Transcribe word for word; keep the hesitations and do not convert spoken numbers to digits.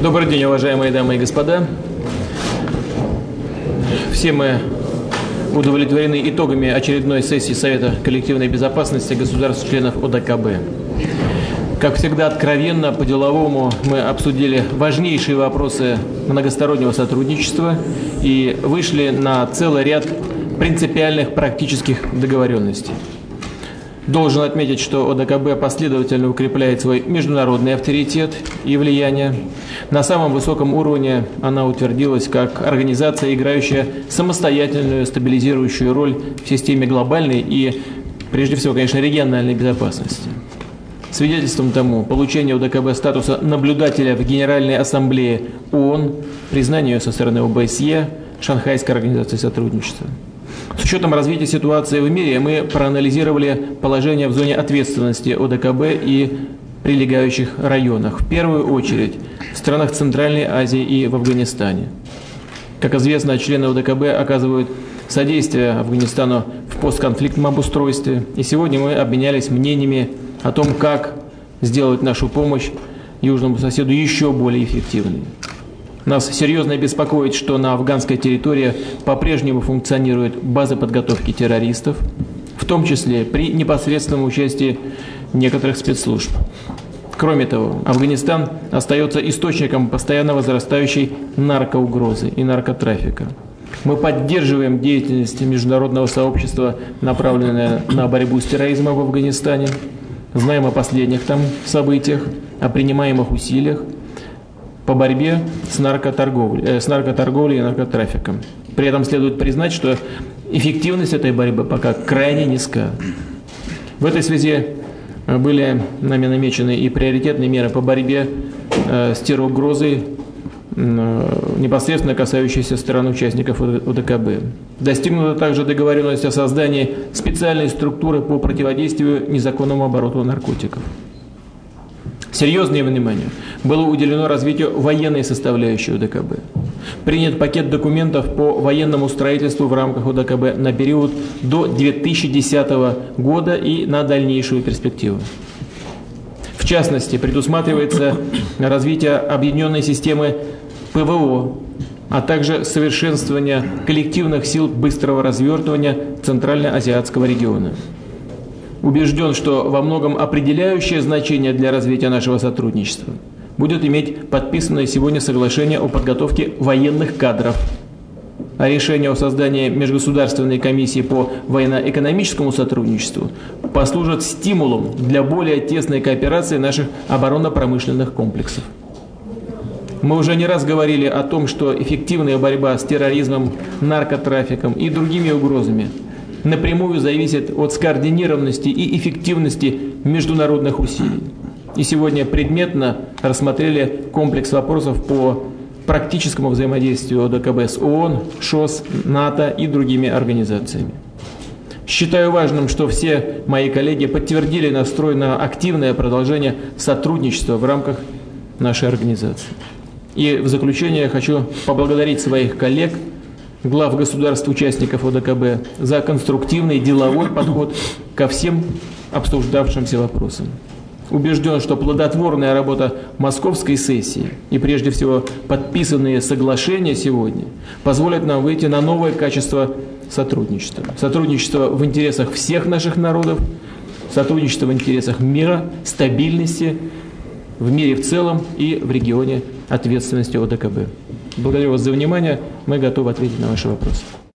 Добрый день, уважаемые дамы и господа. Все мы удовлетворены итогами очередной сессии Совета коллективной безопасности государств-членов О Д К Б. Как всегда, откровенно, по-деловому мы обсудили важнейшие вопросы многостороннего сотрудничества и вышли на целый ряд принципиальных практических договоренностей. Должен отметить, что О Д К Б последовательно укрепляет свой международный авторитет и влияние. На самом высоком уровне она утвердилась как организация, играющая самостоятельную стабилизирующую роль в системе глобальной и, прежде всего, конечно, региональной безопасности. Свидетельством тому получение О Д К Б статуса наблюдателя в Генеральной Ассамблее О О Н, признание ее со стороны О Б С Е, Шанхайской организации сотрудничества. С учетом развития ситуации в мире мы проанализировали положение в зоне ответственности О Д К Б и прилегающих районах, в первую очередь в странах Центральной Азии и в Афганистане. Как известно, члены О Д К Б оказывают содействие Афганистану в постконфликтном обустройстве, и сегодня мы обменялись мнениями о том, как сделать нашу помощь южному соседу еще более эффективной. Нас серьезно беспокоит, что на афганской территории по-прежнему функционируют базы подготовки террористов, в том числе при непосредственном участии некоторых спецслужб. Кроме того, Афганистан остается источником постоянно возрастающей наркоугрозы и наркотрафика. Мы поддерживаем деятельность международного сообщества, направленную на борьбу с терроризмом в Афганистане, знаем о последних там событиях, о принимаемых усилиях по борьбе с наркоторговлей, э, с наркоторговлей и наркотрафиком. При этом следует признать, что эффективность этой борьбы пока крайне низка. В этой связи были нами намечены и приоритетные меры по борьбе э, с терроугрозой, э, непосредственно касающиеся стран участников О Д К Б. Достигнута также договоренность о создании специальной структуры по противодействию незаконному обороту наркотиков. Серьезное внимание было уделено развитию военной составляющей О Д К Б. Принят пакет документов по военному строительству в рамках О Д К Б на период до две тысячи десятого года и на дальнейшую перспективу. В частности, предусматривается развитие объединенной системы П В О, а также совершенствование коллективных сил быстрого развертывания Центральноазиатского региона. Убежден, что во многом определяющее значение для развития нашего сотрудничества будет иметь подписанное сегодня соглашение о подготовке военных кадров, а решение о создании межгосударственной комиссии по военно-экономическому сотрудничеству послужит стимулом для более тесной кооперации наших оборонно-промышленных комплексов. Мы уже не раз говорили о том, что эффективная борьба с терроризмом, наркотрафиком и другими угрозами напрямую зависит от скоординированности и эффективности международных усилий. И сегодня предметно рассмотрели комплекс вопросов по практическому взаимодействию О Д К Б с О О Н, Ш О С, НАТО и другими организациями. Считаю важным, что все мои коллеги подтвердили настрой на активное продолжение сотрудничества в рамках нашей организации. И в заключение я хочу поблагодарить своих коллег, глав государств-участников О Д К Б, за конструктивный деловой подход ко всем обсуждавшимся вопросам. Убежден, что плодотворная работа московской сессии и, прежде всего, подписанные соглашения сегодня позволят нам выйти на новое качество сотрудничества. Сотрудничество в интересах всех наших народов, сотрудничество в интересах мира, стабильности в мире в целом и в регионе ответственности О Д К Б. Благодарю вас за внимание. Мы готовы ответить на ваши вопросы.